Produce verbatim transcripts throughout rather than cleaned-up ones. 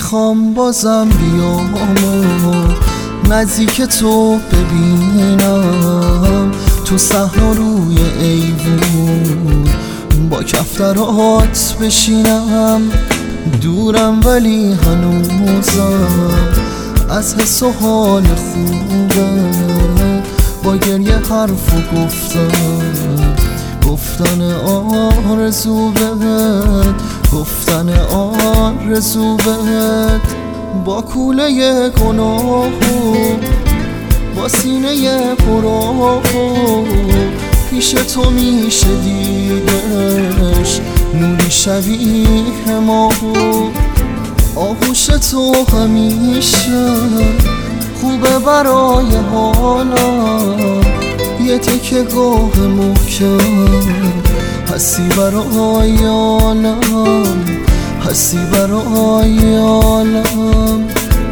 میخوام بازم بیام و نزدیک تو ببینم، تو صحنا روی ایوون با کفترات بشینم. دورم ولی هنوزم از حس و حال خوبه، با گریه حرف و گفتن گفتن آرزو بهت، گفتن آرزو بهت. با کوله گناه و با سینه پرآه پیش تو میشه دیدش نوری شبیه ما. آغوش تو همیشه خوبه برای حالم، یه تکه گاه محکم هستی برای عالم، هستی برای عالم.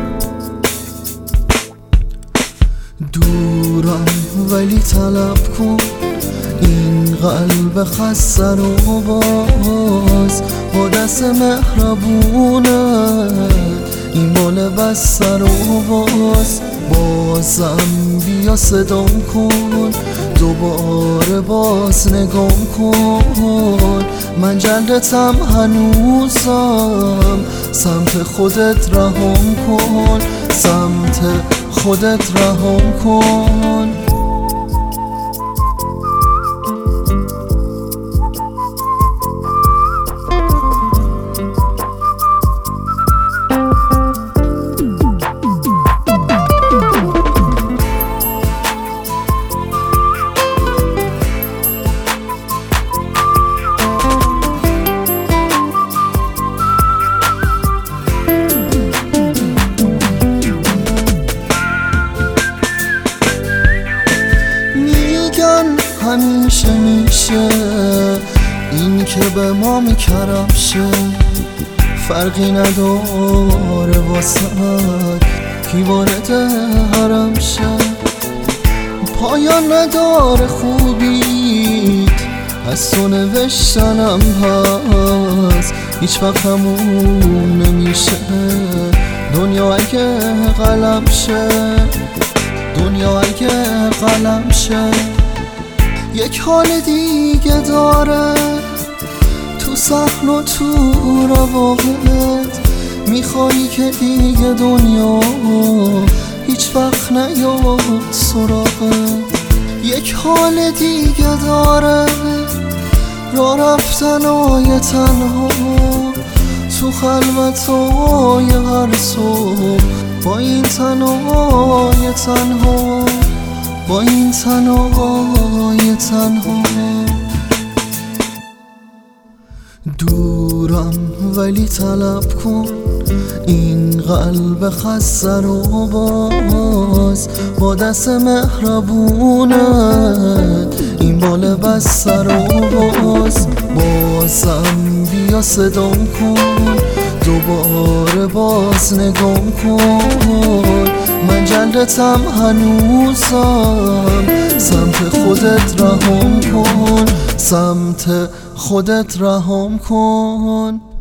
دورم ولی طلب کن این قلب خسته رو باز، با دست مهربونت این مال بسته رو باز. بازم بیا صدام کن، دوباره باز نگام کن. من جلدتم هنوزم، سمت خودت رهام کن، سمت خودت رهام کن. همیشه میشه این که به ما میکرم شه، فرقی نداره واسه کی وارد حرم شه. پایان نداره خوبیت، از تو نوشتنم هست، هیچ وقت همون نمیشه دنیا اگه قلم شه، دنیا اگه قلم شه. یک حال دیگه داره تو صحن و تو رواقت، میخوایی که دیگه دنیا هیچ وقت نیاد سراغت. یک حال دیگه داره را رفتنای تنها تو خلوتای هر صبح، با این تنهای تنها، با این تنهای تنها. دورم ولی طلب کن این قلب خسته رو باز، با دست مهربونت این بال بسته رو باز. بازم بیا صدام کن، دوباره باز نگام کن. من جلدتم هنوزم، سمت خودت رهام کن، سمت خودت رهام کن.